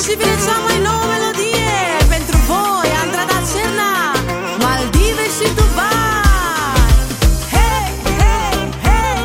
Și vine cea mai nouă melodie pentru voi, Andrada Cerna, Maldive și Dubai. Hey, hey, hey.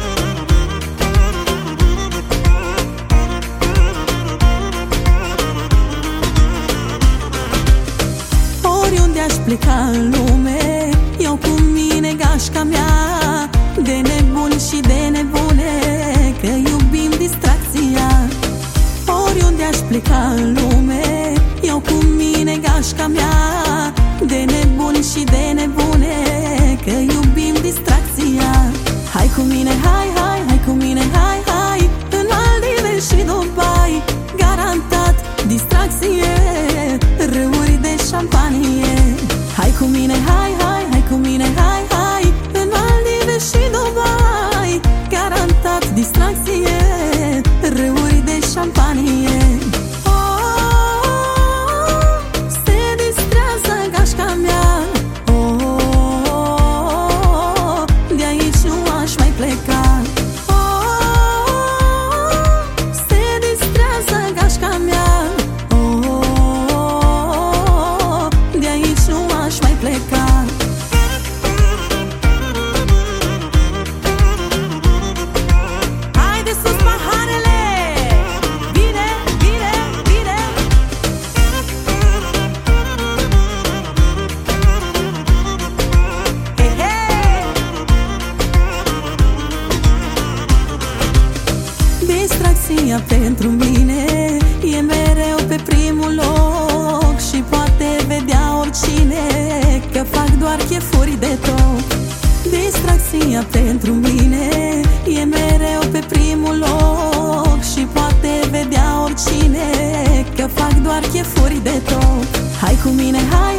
Oriunde aș pleca în lume, iau cu mine gașca mea, de nebun și de nebune, că iubim distracția. Oriunde aș pleca în lume, iau cu mine gașca mea, de nebun și de nebune, că iubim distracția. Hai cu mine, hai, hai, hai cu mine, hai, hai, în Maldive și Dubai, garantat distracție, râuri de șampanie. Hai cu mine, hai, hai, hai cu mine, hai, hai, în Maldive și Dubai, garantat distracție, râuri de șampanie. Se distrează gașca mea, de aici nu aș mai pleca. Se distrează gașca mea, de aici nu aș mai pleca. Distracția pentru mine e mereu pe primul loc și poate vedea oricine că fac doar chefuri de top. Distracția pentru mine e mereu pe primul loc și poate vedea oricine că fac doar chefuri de top. Hai cu mine, hai,